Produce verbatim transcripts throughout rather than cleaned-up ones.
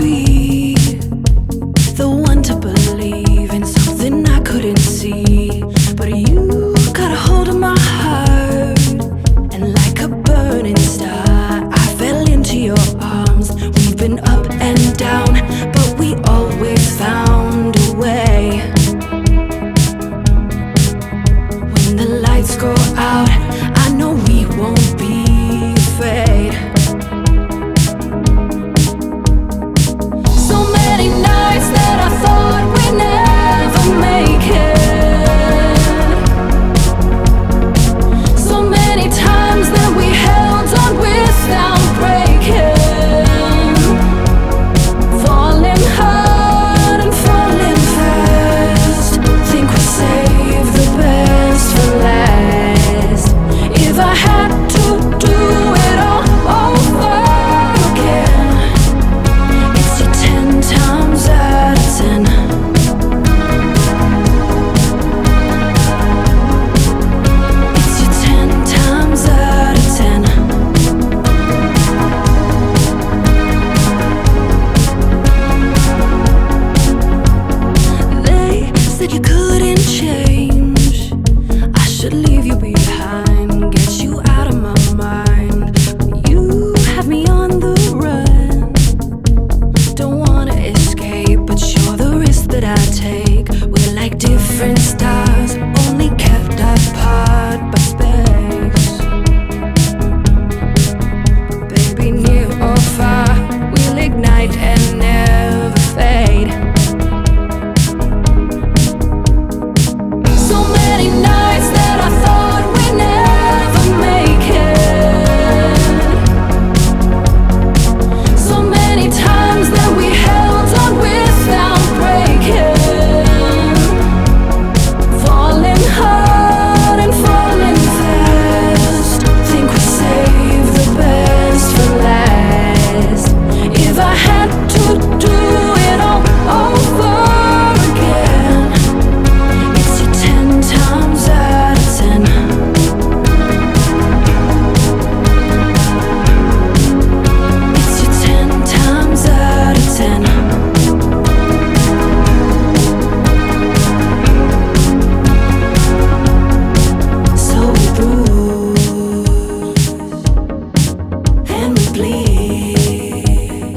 be the one to believe in something I couldn't see. But you got a hold of my heart, and like a burning star, I fell into your arms. We've been up and down, but we always found a way. When the lights go out, I know we won't be afraid. So many nights that I thought we'd never make it. So many times that we held on without breaking. Falling hard and falling fast. Think we saved the best for last. If I had to do it all over again, it's your ten times out of ten. It's your ten times out of ten. They said you couldn't change. I should leave you behind, get you out of my mind. But you have me on the run. Don't wanna escape, but you're the risk that I take. We're like different stars, only kept apart by space. Baby, near or far, we'll ignite and never fade. So many nights that I thought we'd never make it. So many times that we held on without breaking. Falling hard and falling fast. Think we saved the best for last. If I had to do it all over again, it's your ten times out of ten. It's your ten times out of ten. So we bruise and we bleed,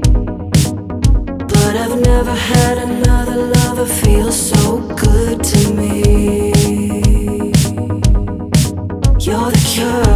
but I've never had another lover feel so good to me. You're the cure.